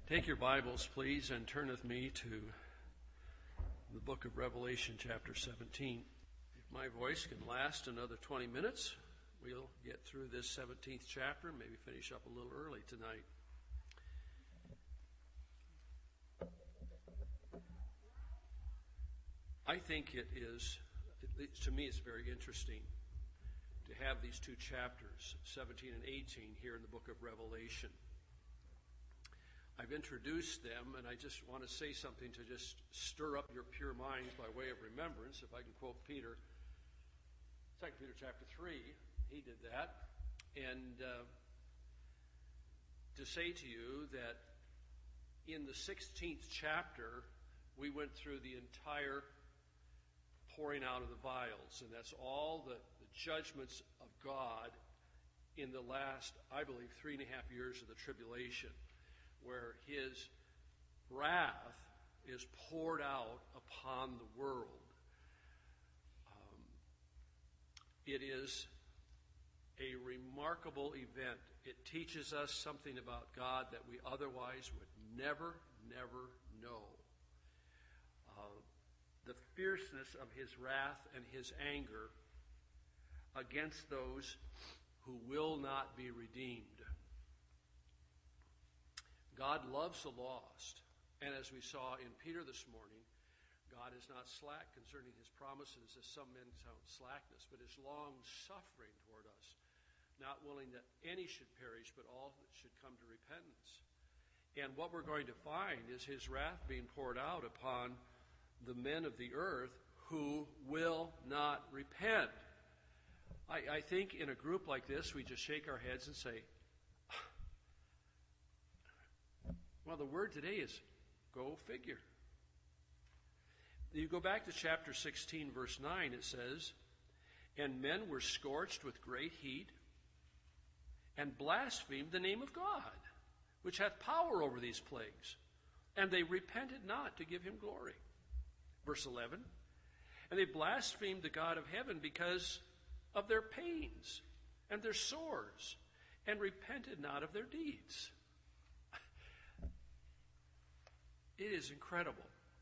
Take your Bibles, please, and turn with me to the book of Revelation, chapter 17. If my voice can last another 20 minutes, we'll get through this 17th chapter and maybe finish up a little early tonight. I think it is, to me, it's very interesting to have these two chapters, 17 and 18, here in the book of Revelation. I've introduced them, and I just want to say something to just stir up your pure minds by way of remembrance. If I can quote Peter, 2 Peter chapter 3, he did that. And to say to you that in the 16th chapter, we went through the entire pouring out of the vials, and that's all the judgments of God in the last, I believe, 3.5 years of the tribulation, where his wrath is poured out upon the world. It is a remarkable event. It teaches us something about God that we otherwise would never know. The fierceness of his wrath and his anger against those who will not be redeemed. God loves the lost, and as we saw in Peter this morning, God is not slack concerning his promises, as some men count slackness, but is long-suffering toward us, not willing that any should perish, but all that should come to repentance. And what we're going to find is his wrath being poured out upon the men of the earth who will not repent. I think in a group like this, we just shake our heads and say, well, the word today is go figure. You go back to chapter 16, verse 9, it says, and men were scorched with great heat and blasphemed the name of God, which hath power over these plagues. And they repented not to give him glory. Verse 11, and they blasphemed the God of heaven because of their pains and their sores, and repented not of their deeds. It is incredible.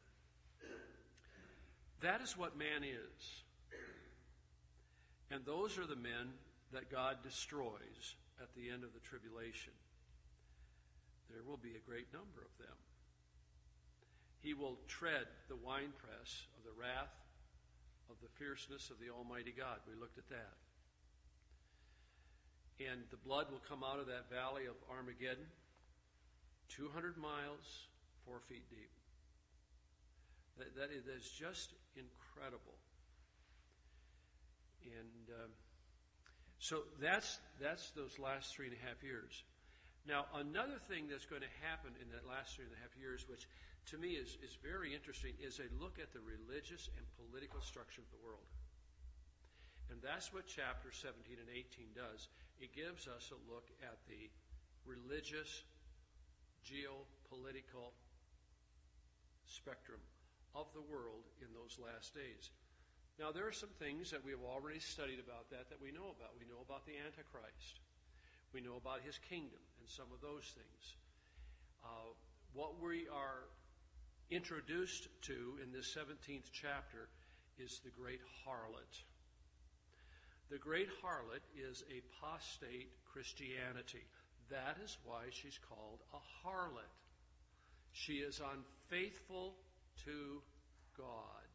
That is what man is. And those are the men that God destroys at the end of the tribulation. There will be a great number of them. He will tread the winepress of the wrath of the fierceness of the Almighty God. We looked at that. And the blood will come out of that valley of Armageddon, 200 miles, 4 feet deep. That is just incredible. And so that's those last 3.5 years. Now, another thing that's going to happen in that last 3.5 years, which to me is very interesting, is a look at the religious and political structure of the world. And that's what chapter 17 and 18 does. It gives us a look at the religious, geopolitical spectrum of the world in those last days. Now, there are some things that we have already studied about that we know about. We know about the Antichrist. We know about his kingdom and some of those things. What we are introduced to in this 17th chapter is the great harlot. The great harlot is apostate Christianity. That is why she's called a harlot. She is unfaithful to God.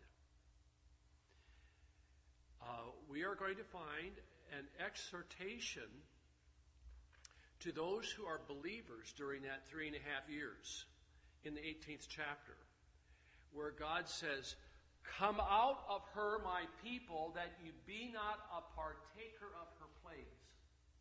We are going to find an exhortation to those who are believers during that 3.5 years in the 18th chapter, where God says, come out of her, my people, that you be not a partaker of her plagues.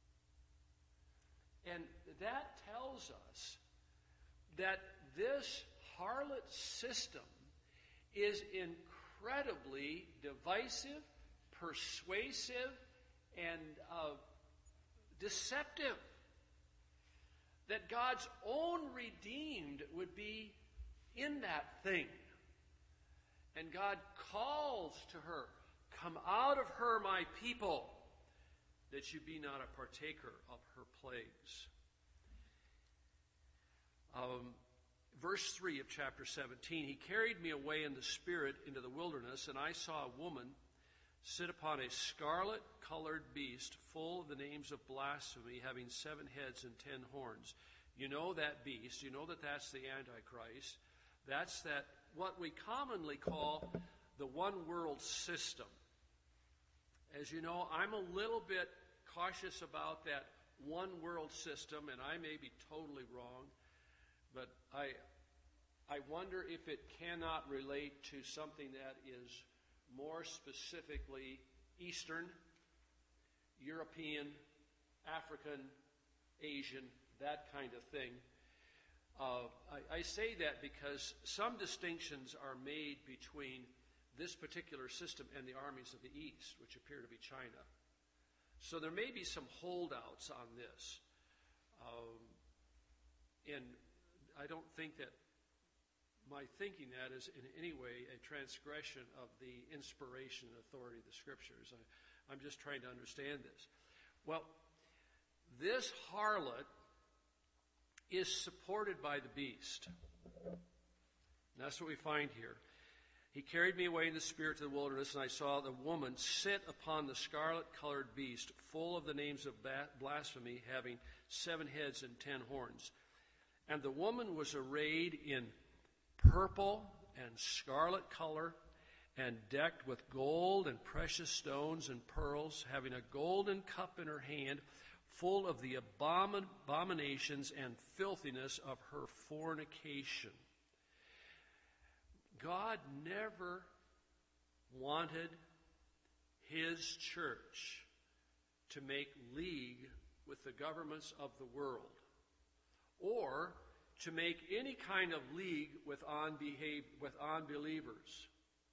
And that tells us that this harlot system is incredibly divisive, persuasive, and deceptive. That God's own redeemed would be in that thing. And God calls to her, come out of her, my people, that you be not a partaker of her plagues. verse 3 of chapter 17, he carried me away in the Spirit into the wilderness, and I saw a woman sit upon a scarlet-colored beast full of the names of blasphemy, having 7 heads and 10 horns. You know that beast. You know that that's the Antichrist. That's that what we commonly call the one-world system. As you know, I'm a little bit cautious about that one-world system, and I may be totally wrong, but I wonder if it cannot relate to something that is more specifically Eastern, European, African, Asian, that kind of thing. I say that because some distinctions are made between this particular system and the armies of the East, which appear to be China. So there may be some holdouts on this. And I don't think that my thinking that is in any way a transgression of the inspiration and authority of the Scriptures. I'm just trying to understand this. Well, this harlot is supported by the beast. And that's what we find here. He carried me away in the Spirit to the wilderness, and I saw the woman sit upon the scarlet-colored beast, full of the names of blasphemy, having 7 heads and 10 horns. And the woman was arrayed in purple and scarlet color, and decked with gold and precious stones and pearls, having a golden cup in her hand, full of the abominations and filthiness of her fornication. God never wanted his church to make league with the governments of the world, or to make any kind of league with unbelievers.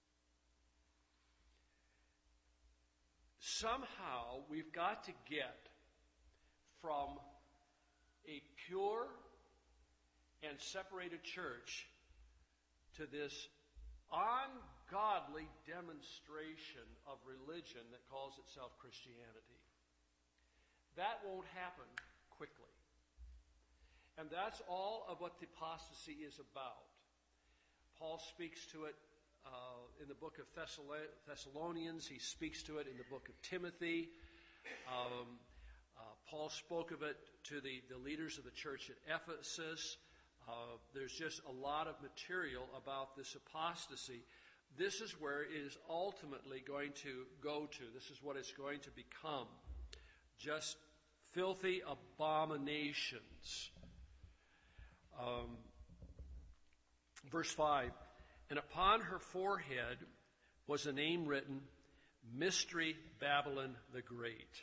Somehow we've got to get from a pure and separated church to this ungodly demonstration of religion that calls itself Christianity. That won't happen quickly. And that's all of what the apostasy is about. Paul speaks to it in the book of Thessalonians. He speaks to it in the book of Timothy. Paul spoke of it to the leaders of the church at Ephesus. There's just a lot of material about this apostasy. This is where it is ultimately going to go to. This is what it's going to become. Just filthy abominations. Verse 5, and upon her forehead was a name written, Mystery Babylon the Great.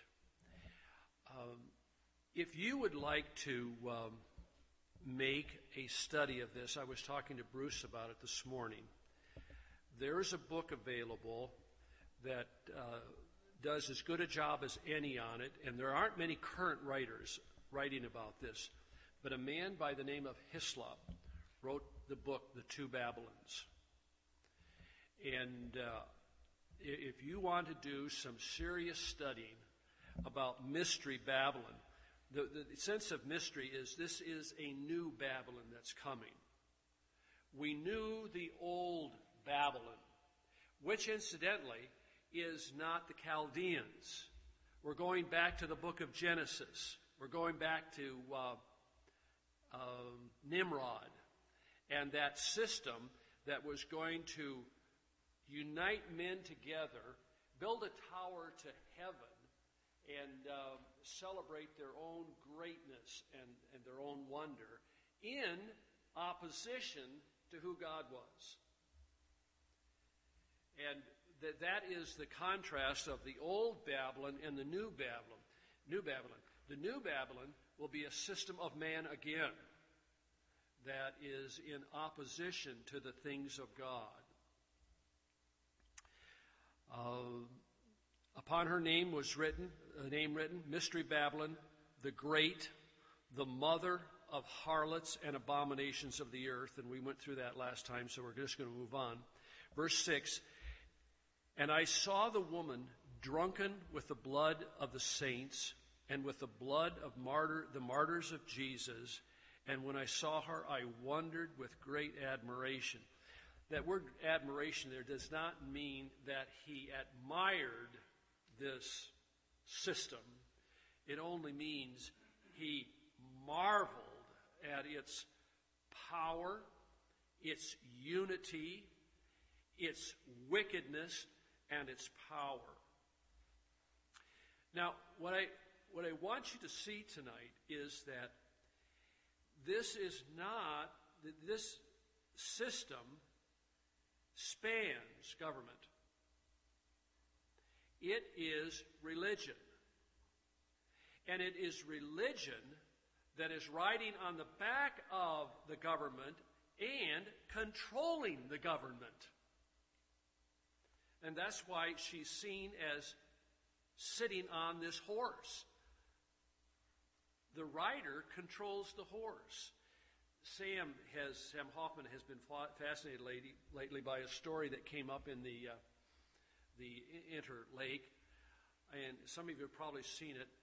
If you would like to make a study of this, I was talking to Bruce about it this morning. There is a book available that does as good a job as any on it, and there aren't many current writers writing about this. But a man by the name of Hislop wrote the book, The Two Babylons. And if you want to do some serious studying about Mystery Babylon, the sense of mystery is this is a new Babylon that's coming. We knew the old Babylon, which incidentally is not the Chaldeans. We're going back to the book of Genesis. We're going back to Nimrod and that system that was going to unite men together, build a tower to heaven, and celebrate their own greatness and their own wonder in opposition to who God was. And that is the contrast of the old Babylon and the new Babylon. The new Babylon will be a system of man again that is in opposition to the things of God. Upon her name was written, Mystery Babylon, the Great, the mother of harlots and abominations of the earth. And we went through that last time, so we're just going to move on. Verse 6, and I saw the woman drunken with the blood of the saints and with the blood of the martyrs of Jesus, And when I saw her, I wondered with great admiration. That word admiration there does not mean that he admired this system. It only means he marveled at its power, its unity, its wickedness, and its power. Now, what I want you to see tonight is that this system spans government. It is religion. And it is religion that is riding on the back of the government and controlling the government. And that's why she's seen as sitting on this horse. The rider controls the horse. Sam Hoffman has been fascinated lately by a story that came up in the Interlake, and some of you have probably seen it.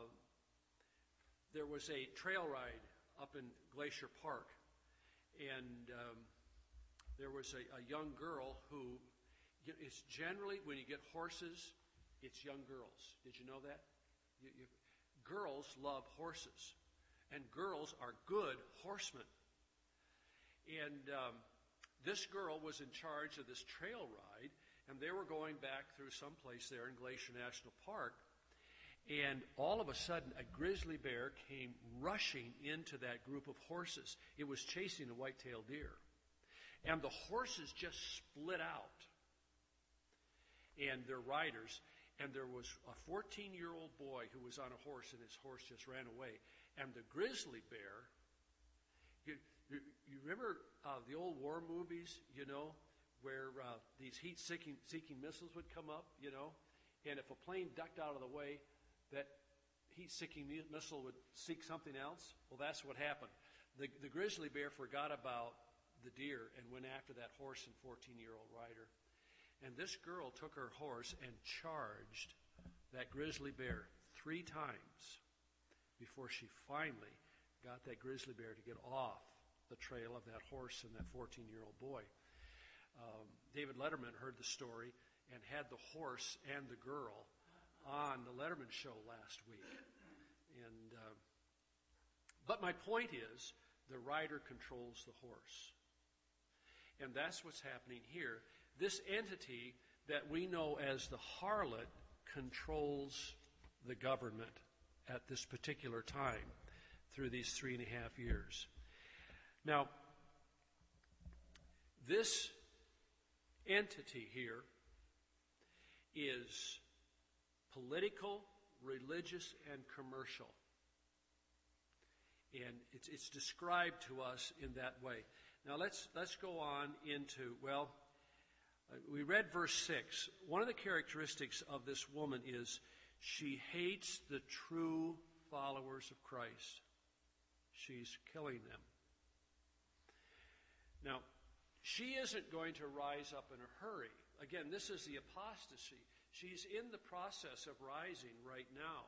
There was a trail ride up in Glacier Park, and there was a young girl who, it's generally, when you get horses, it's young girls. Did you know that? Girls love horses, and girls are good horsemen. And this girl was in charge of this trail ride, and they were going back through some place there in Glacier National Park, and all of a sudden a grizzly bear came rushing into that group of horses. It was chasing a white-tailed deer, and the horses just split out, and their riders. And there was a 14-year-old boy who was on a horse, and his horse just ran away. And the grizzly bear, you remember the old war movies, where these heat-seeking missiles would come up, and if a plane ducked out of the way, that heat-seeking missile would seek something else? Well, that's what happened. The grizzly bear forgot about the deer and went after that horse and 14-year-old rider. And this girl took her horse and charged that grizzly bear 3 times before she finally got that grizzly bear to get off the trail of that horse and that 14-year-old boy. David Letterman heard the story and had the horse and the girl on the Letterman show last week. But my point is, the rider controls the horse. And that's what's happening here. This entity that we know as the harlot controls the government at this particular time through these 3.5 years. Now, this entity here is political, religious, and commercial. And it's described to us in that way. Now let's go on into, we read verse 6. One of the characteristics of this woman is she hates the true followers of Christ. She's killing them. Now, she isn't going to rise up in a hurry. Again, this is the apostasy. She's in the process of rising right now.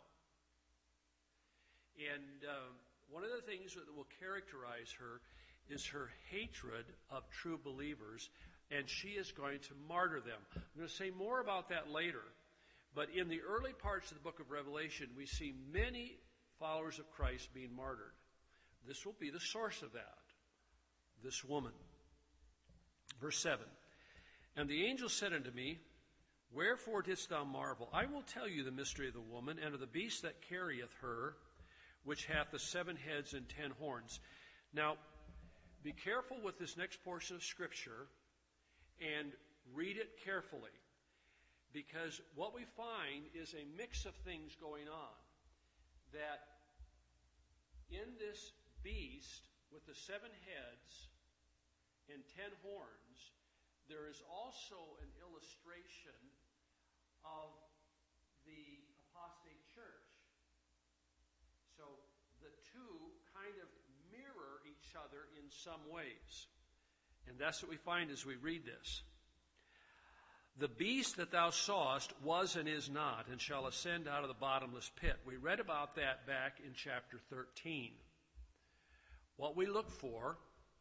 And one of the things that will characterize her is her hatred of true believers, and she is going to martyr them. I'm going to say more about that later, but in the early parts of the book of Revelation, we see many followers of Christ being martyred. This will be the source of that, this woman. Verse 7, and the angel said unto me, wherefore didst thou marvel? I will tell you the mystery of the woman and of the beast that carrieth her, which hath the 7 heads and 10 horns. Now, be careful with this next portion of Scripture and read it carefully, because what we find is a mix of things going on. That in this beast with the 7 heads and 10 horns, there is also an illustration of the apostate church. So the two kind of mirror each other in some ways. And that's what we find as we read this. The beast that thou sawest was and is not, and shall ascend out of the bottomless pit. We read about that back in chapter 13, What we look for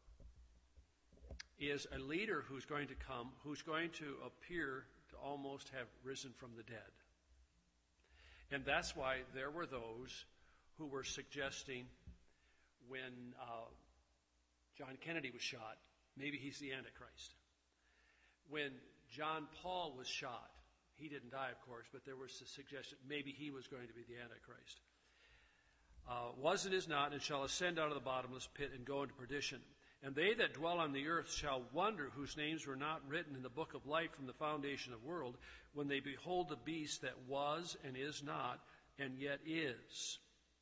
is a leader who's going to come, who's going to appear to almost have risen from the dead. And that's why there were those who were suggesting when John Kennedy was shot, maybe he's the Antichrist. When John Paul was shot, he didn't die, of course, but there was a suggestion maybe he was going to be the Antichrist. Was and is not, and shall ascend out of the bottomless pit and go into perdition. And they that dwell on the earth shall wonder, whose names were not written in the book of life from the foundation of the world, when they behold the beast that was and is not, and yet is.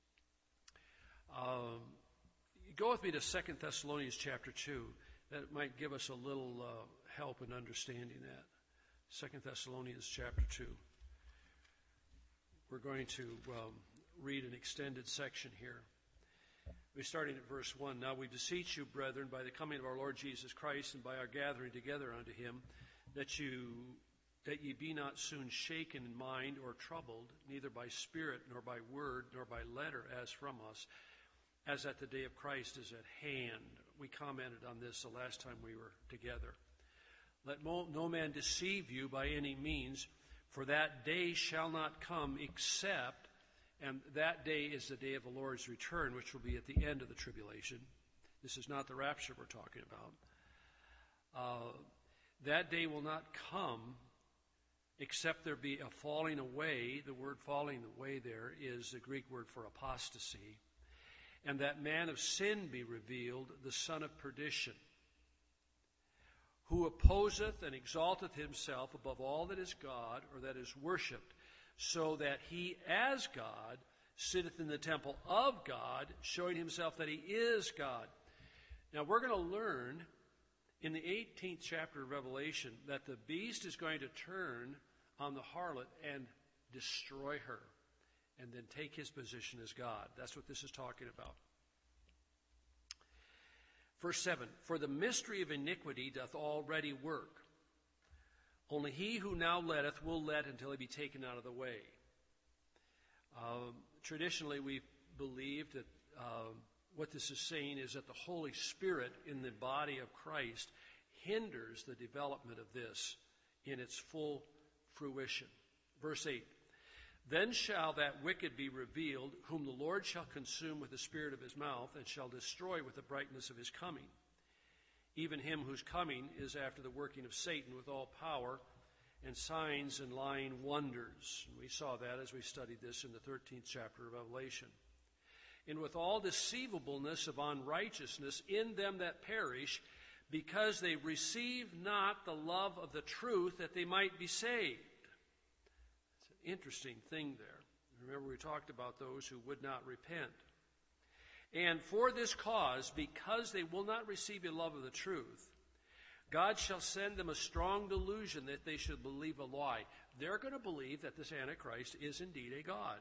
Go with me to 2 Thessalonians chapter 2. That might give us a little help in understanding that. 2 Thessalonians chapter 2. We're going to read an extended section here. We're starting at verse 1. Now we beseech you, brethren, by the coming of our Lord Jesus Christ and by our gathering together unto him, that ye be not soon shaken in mind or troubled, neither by spirit, nor by word, nor by letter, as from us, as that the day of Christ is at hand. We commented on this the last time we were together. Let no man deceive you by any means, for that day shall not come except, and that day is the day of the Lord's return, which will be at the end of the tribulation. This is not the rapture we're talking about. That day will not come except there be a falling away. The word falling away there is the Greek word for apostasy. And that man of sin be revealed, the son of perdition, who opposeth and exalteth himself above all that is God or that is worshipped, so that he as God sitteth in the temple of God, showing himself that he is God. Now we're going to learn in the 18th chapter of Revelation that the beast is going to turn on the harlot and destroy her, and then take his position as God. That's what this is talking about. Verse 7, for the mystery of iniquity doth already work. Only he who now letteth will let until he be taken out of the way. Traditionally, we've believed that what this is saying is that the Holy Spirit in the body of Christ hinders the development of this in its full fruition. Verse 8, then shall that wicked be revealed, whom the Lord shall consume with the spirit of his mouth, and shall destroy with the brightness of his coming. Even him whose coming is after the working of Satan with all power and signs and lying wonders. And we saw that as we studied this in the 13th chapter of Revelation. And with all deceivableness of unrighteousness in them that perish, because they receive not the love of the truth, that they might be saved. Interesting thing there. Remember, we talked about those who would not repent. And for this cause, because they will not receive the love of the truth, God shall send them a strong delusion that they should believe a lie. They're going to believe that this Antichrist is indeed a god.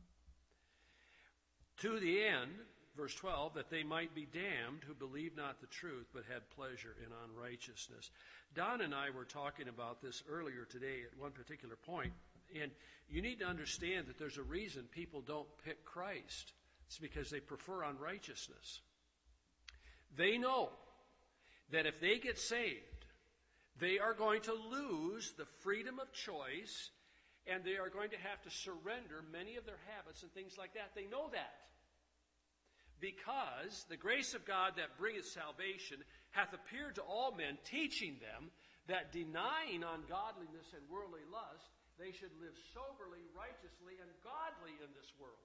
To the end, verse 12, that they might be damned who believe not the truth, but had pleasure in unrighteousness. Don and I were talking about this earlier today at one particular point. And you need to understand that there's a reason people don't pick Christ. It's because they prefer unrighteousness. They know that if they get saved, they are going to lose the freedom of choice, and they are going to have to surrender many of their habits and things like that. They know that. Because the grace of God that bringeth salvation hath appeared to all men, teaching them that denying ungodliness and worldly lust, they should live soberly, righteously, and godly in this world.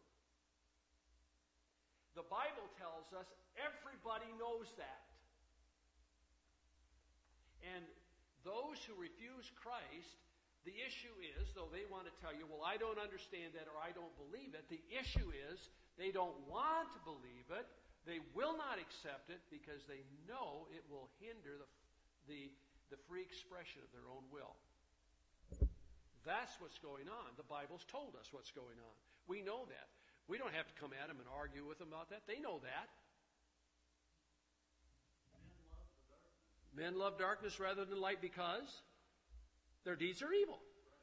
The Bible tells us everybody knows that. And those who refuse Christ, the issue is, though they want to tell you, well, I don't understand that or I don't believe it, the issue is they don't want to believe it. They will not accept it because they know it will hinder the free expression of their own will. That's what's going on. The Bible's told us what's going on. We know that. We don't have to come at them and argue with them about that. They know that. Men love darkness rather than light because their deeds are evil.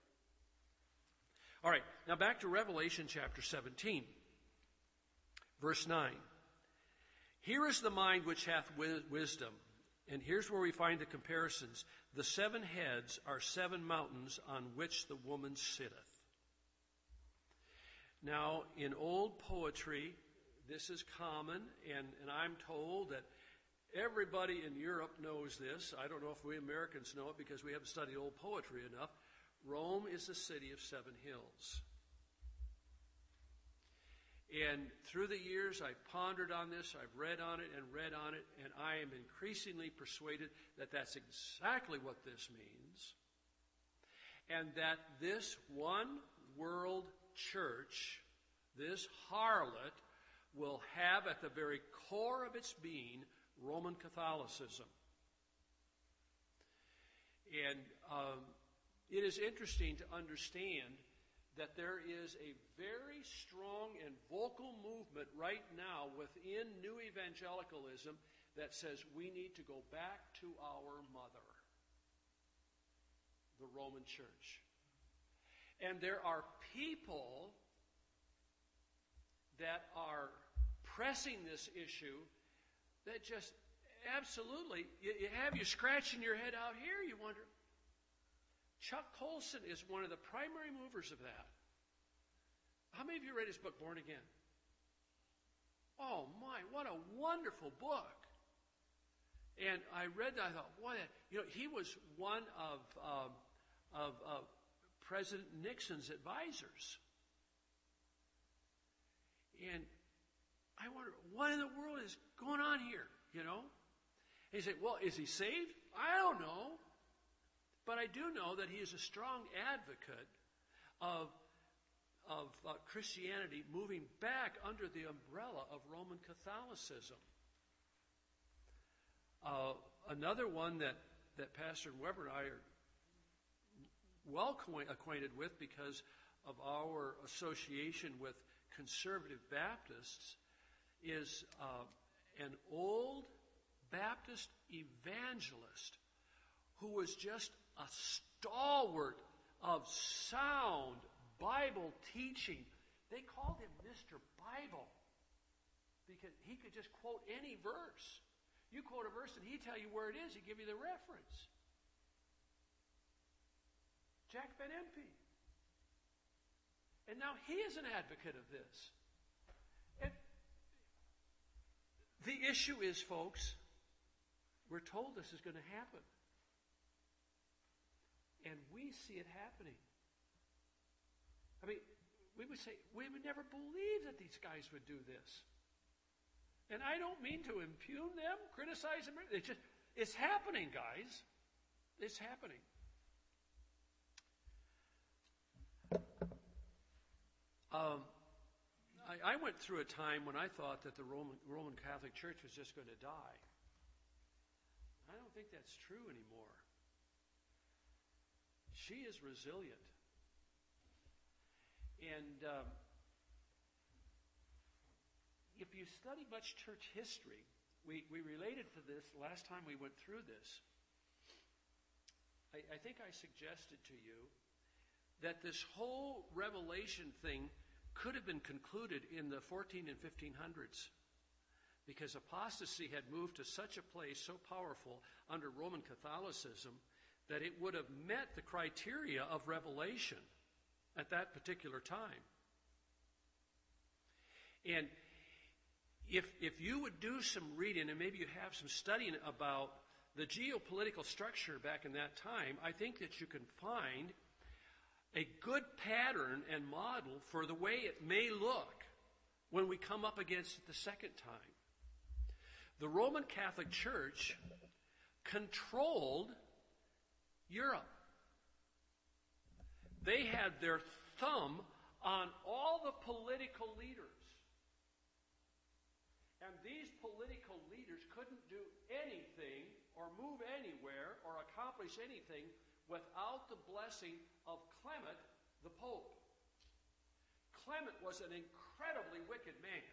All right, now back to Revelation chapter 17, verse 9. Here is the mind which hath wisdom. And here's where we find the comparisons. The 7 heads are 7 mountains on which the woman sitteth. Now, in old poetry, this is common, and I'm told that everybody in Europe knows this. I don't know if we Americans know it because we haven't studied old poetry enough. Rome is the city of 7 hills. And through the years, I've pondered on this, I've read on it, and I am increasingly persuaded that that's exactly what this means. And that this one world church, this harlot, will have at the very core of its being Roman Catholicism. And it is interesting to understand that there is a very strong and vocal movement right now within New Evangelicalism that says we need to go back to our mother, the Roman Church. And there are people that are pressing this issue that just absolutely, you have you scratching your head out here, you wonder. Chuck Colson is one of the primary movers of that. How many of you read his book, Born Again? Oh my, what a wonderful book. And I read that, I thought, what, he was one of President Nixon's advisors. And I wonder, what in the world is going on here, And he said, well, is he saved? I don't know. But I do know that he is a strong advocate of Christianity moving back under the umbrella of Roman Catholicism. Another one that Pastor Weber and I are well acquainted with because of our association with conservative Baptists is an old Baptist evangelist who was just a stalwart of sound Bible teaching. They called him Mr. Bible because he could just quote any verse. You quote a verse and he'd tell you where it is. He'd give you the reference. Jack Van Impe. And now he is an advocate of this. And the issue is, folks, we're told this is going to happen. And we see it happening. I mean, we would say, we would never believe that these guys would do this. And I don't mean to impugn them, criticize them. It's happening, guys. It's happening. I went through a time when I thought that the Roman Catholic Church was just going to die. I don't think that's true anymore. She is resilient. And if you study much church history, we related to this last time we went through this. I think I suggested to you that this whole Revelation thing could have been concluded in the 14 and 1500s because apostasy had moved to such a place so powerful under Roman Catholicism that it would have met the criteria of Revelation at that particular time. And if you would do some reading, and maybe you have some studying about the geopolitical structure back in that time, I think that you can find a good pattern and model for the way it may look when we come up against it the second time. The Roman Catholic Church controlled Europe. They had their thumb on all the political leaders. And these political leaders couldn't do anything or move anywhere or accomplish anything without the blessing of Clement, the Pope. Clement was an incredibly wicked man.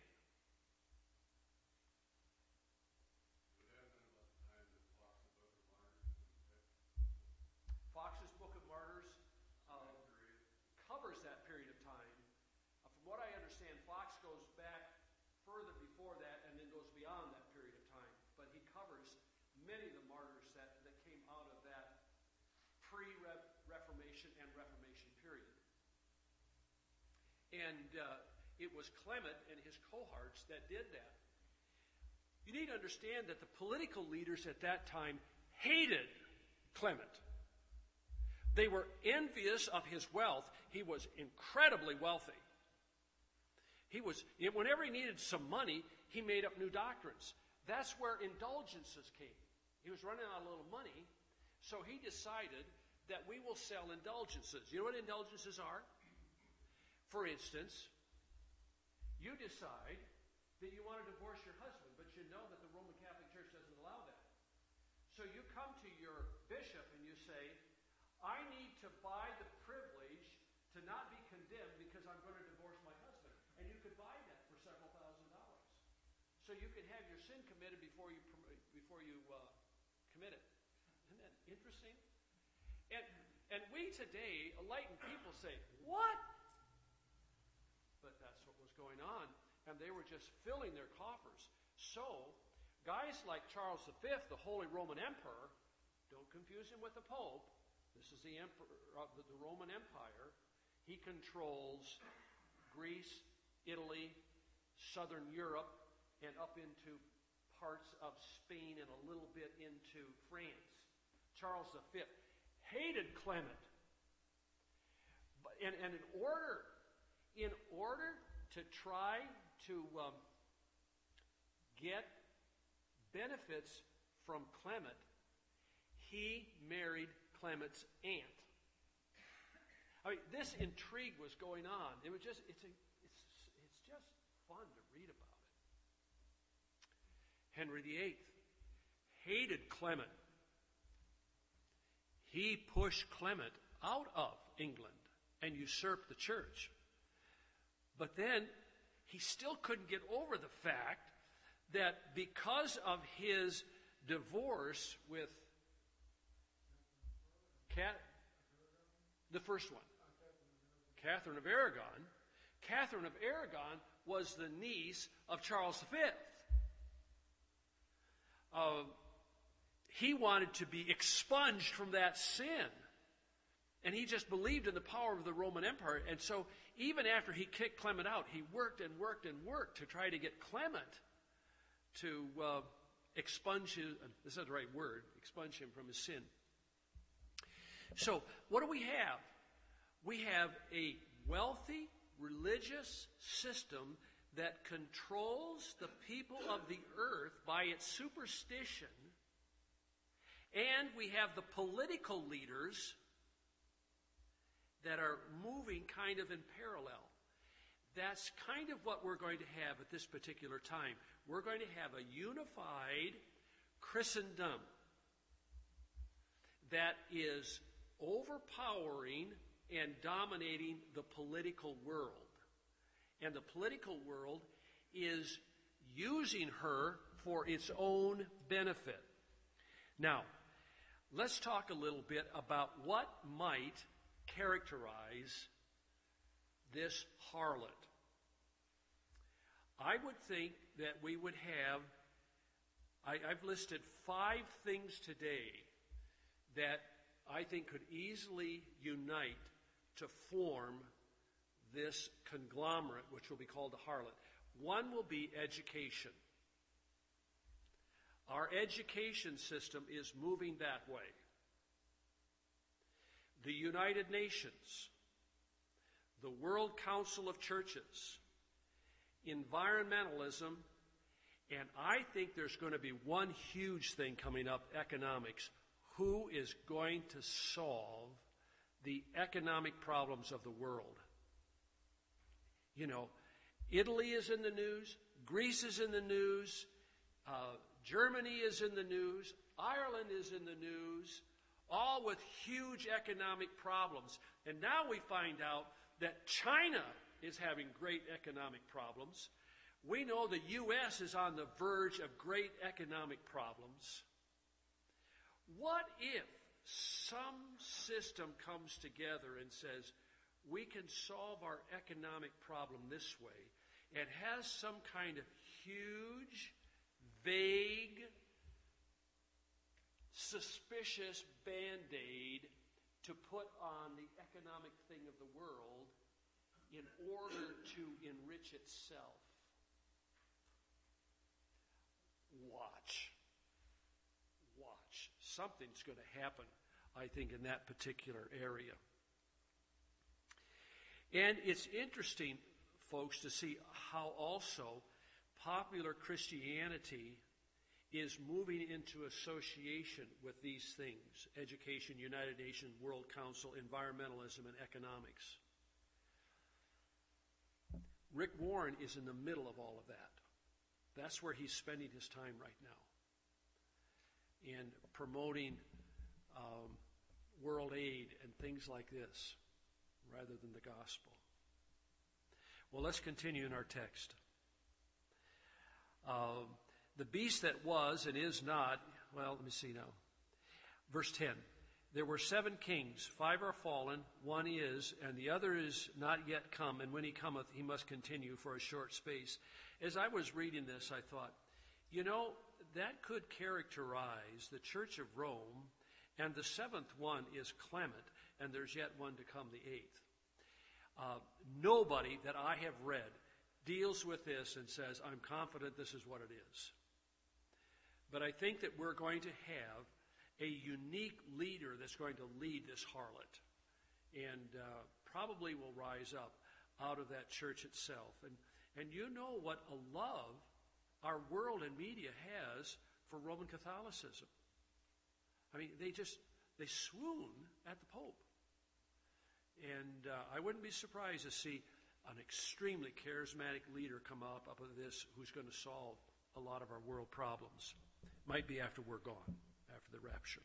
Fox's Book of Martyrs covers that period of time. From what I understand, Fox goes back further before that and then goes beyond that And it was Clement and his cohorts that did that. You need to understand that the political leaders at that time hated Clement. They were envious of his wealth. He was incredibly wealthy. Whenever he needed some money, he made up new doctrines. That's where indulgences came. He was running out of a little money, so he decided that we will sell indulgences. You know what indulgences are? For instance, you decide that you want to divorce your husband, but you know that the Roman Catholic Church doesn't allow that. So you come to your bishop and you say, I need to buy the privilege to not be condemned because I'm going to divorce my husband. And you could buy that for several $1,000s. So you can have your sin committed before you commit it. Isn't that interesting? And we today, enlightened people, say, what? But that's what was going on. And they were just filling their coffers. So, guys like Charles V, the Holy Roman Emperor, don't confuse him with the Pope. This is the emperor of the Roman Empire. He controls Greece, Italy, southern Europe, and up into parts of Spain and a little bit into France. Charles V hated Clement. And in order to try to get benefits from Clement, he married Clement's aunt. I mean, this intrigue was going on. It's just fun to read about it. Henry VIII hated Clement. He pushed Clement out of England and usurped the church. But then he still couldn't get over the fact that because of his divorce with the first one, Catherine of Aragon. Catherine of Aragon was the niece of Charles V. He wanted to be expunged from that sin. And he just believed in the power of the Roman Empire. And so even after he kicked Clement out, he worked and worked and worked to try to get Clement to expunge his, this is the right word, expunge him from his sin. So what do we have? We have a wealthy religious system that controls the people of the earth by its superstition, and we have the political leaders that are moving kind of in parallel. That's kind of what we're going to have at this particular time. We're going to have a unified Christendom that is overpowering and dominating the political world. And the political world is using her for its own benefit. Now, let's talk a little bit about what might characterize this harlot. I would think that we would have, I've listed 5 things today that I think could easily unite to form this conglomerate, which will be called the harlot. One will be education. Our education system is moving that way. The United Nations, the World Council of Churches, environmentalism, and I think there's going to be one huge thing coming up, economics. Who is going to solve the economic problems of the world? You know, Italy is in the news, Greece is in the news, Germany is in the news, Ireland is in the news, all with huge economic problems. And now we find out that China is having great economic problems. We know the U.S. is on the verge of great economic problems. What if some system comes together and says, we can solve our economic problem this way, and has some kind of huge, vague, suspicious Band-Aid to put on the economic thing of the world, in order to enrich itself. Watch. Something's going to happen, I think, in that particular area. And it's interesting, folks, to see how also popular Christianity is moving into association with these things: education, United Nations, World Council, environmentalism, and economics. Rick Warren is in the middle of all of that. That's where he's spending his time right now, in promoting world aid and things like this, rather than the gospel. Well, let's continue in our text. The beast that was and is not, well, let me see now. Verse 10. There were 7 kings, 5 are fallen, 1 is, and the other is not yet come, and when he cometh, he must continue for a short space. As I was reading this, I thought, that could characterize the Church of Rome, and the 7th one is Clement, and there's yet one to come, the 8th. Nobody that I have read deals with this and says, I'm confident this is what it is. But I think that we're going to have a unique leader that's going to lead this harlot, and probably will rise up out of that church itself. And you know what a love our world and media has for Roman Catholicism. I mean, they swoon at the Pope. And I wouldn't be surprised to see an extremely charismatic leader come up of this who's going to solve a lot of our world problems. Might be after we're gone, after the rapture.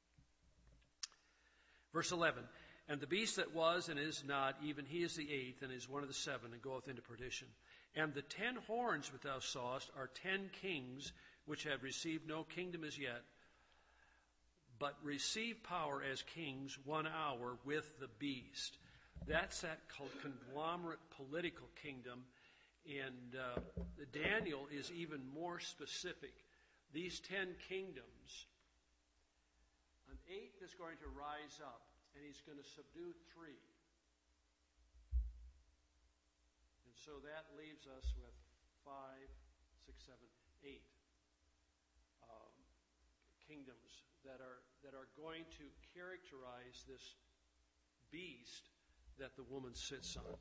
Verse 11, and the beast that was and is not, even he is the 8th, and is one of the 7, and goeth into perdition. And the 10 horns which thou sawest are 10 kings, which have received no kingdom as yet, but receive power as kings 1 hour with the beast. That's that conglomerate political kingdom. And Daniel is even more specific. These 10 kingdoms, an 8th is going to rise up, and he's going to subdue 3. And so that leaves us with 5, 6, 7, 8 kingdoms that are going to characterize this beast that the woman sits on.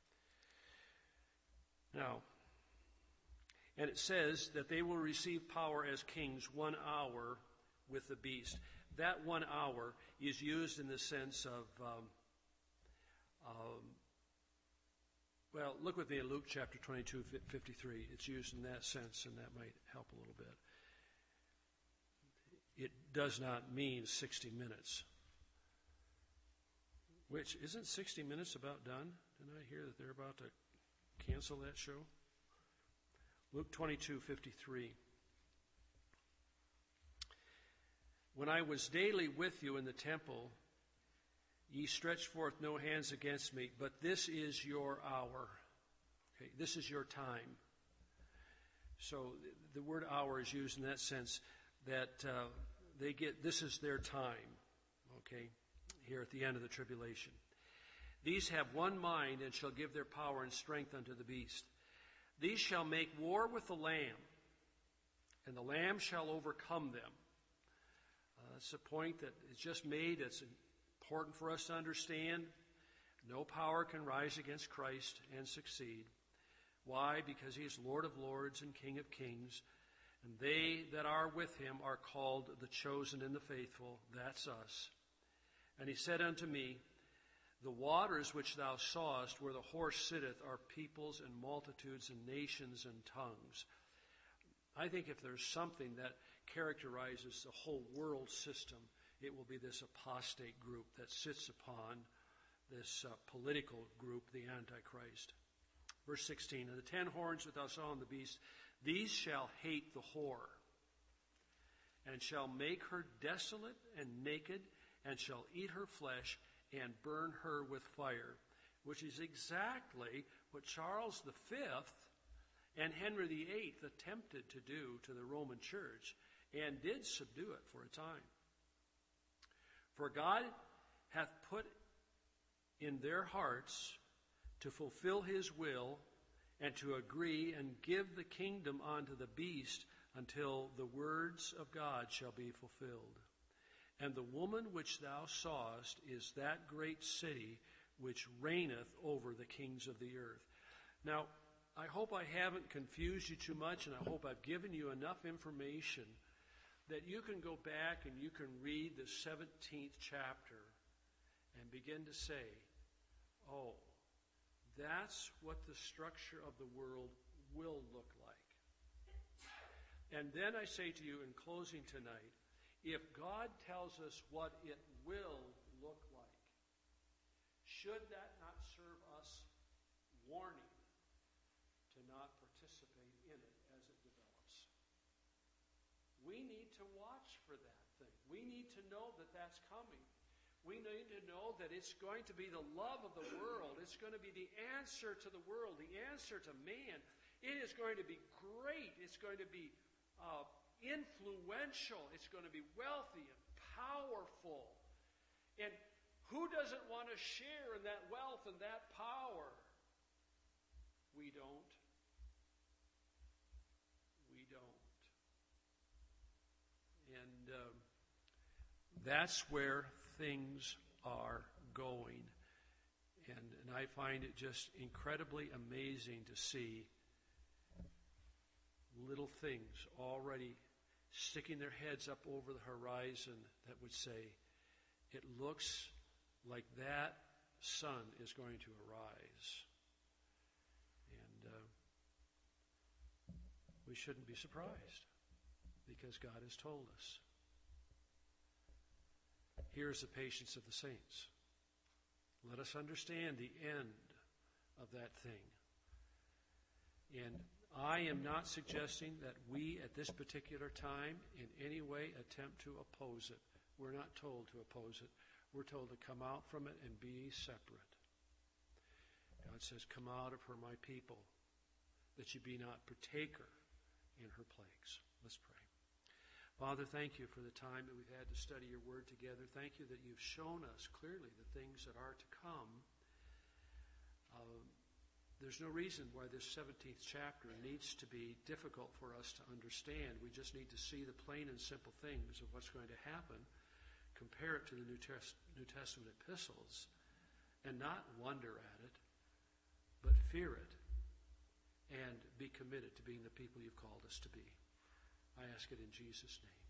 Now, and it says that they will receive power as kings 1 hour with the beast. That 1 hour is used in the sense of, well, look with me at Luke chapter 22, 53. It's used in that sense, and that might help a little bit. It does not mean 60 minutes. Which, isn't 60 Minutes about done? Didn't I hear that they're about to cancel that show? Luke 22:53. When I was daily with you in the temple, ye stretched forth no hands against me, but this is your hour. Okay, this is your time. So the word hour is used in that sense that this is their time, okay, here at the end of the tribulation. These have one mind and shall give their power and strength unto the beast. These shall make war with the Lamb, and the Lamb shall overcome them. That's a point that is just made. It's important for us to understand. No power can rise against Christ and succeed. Why? Because he is Lord of lords and King of kings. And they that are with him are called the chosen and the faithful. That's us. And he said unto me, the waters which thou sawest where the horse sitteth are peoples and multitudes and nations and tongues. I think if there's something that characterizes the whole world system, it will be this apostate group that sits upon this political group, the Antichrist. Verse 16, and the 10 horns that thou saw on the beast, these shall hate the whore, and shall make her desolate and naked, and shall eat her flesh, and burn her with fire, which is exactly what Charles V and Henry VIII attempted to do to the Roman Church, and did subdue it for a time. For God hath put in their hearts to fulfill his will, and to agree and give the kingdom unto the beast until the words of God shall be fulfilled. And the woman which thou sawest is that great city which reigneth over the kings of the earth. Now, I hope I haven't confused you too much, and I hope I've given you enough information that you can go back and you can read the 17th chapter and begin to say, oh, that's what the structure of the world will look like. And then I say to you in closing tonight, if God tells us what it will look like, should that not serve us warning to not participate in it as it develops? We need to watch for that thing. We need to know that that's coming. We need to know that it's going to be the love of the world. It's going to be the answer to the world, the answer to man. It is going to be great. It's going to be influential. It's going to be wealthy and powerful. And who doesn't want to share in that wealth and that power? We don't. We don't. And that's where things are going. And I find it just incredibly amazing to see little things already sticking their heads up over the horizon that would say, it looks like that sun is going to arise. And we shouldn't be surprised because God has told us. Here's the patience of the saints. Let us understand the end of that thing. And I am not suggesting that we at this particular time in any way attempt to oppose it. We're not told to oppose it. We're told to come out from it and be separate. God says, come out of her, my people, that you be not partaker in her plagues. Let's pray. Father, thank you for the time that we've had to study your word together. Thank you that you've shown us clearly the things that are to come. There's no reason why this 17th chapter needs to be difficult for us to understand. We just need to see the plain and simple things of what's going to happen, compare it to the New Testament epistles, and not wonder at it, but fear it, and be committed to being the people you've called us to be. I ask it in Jesus' name.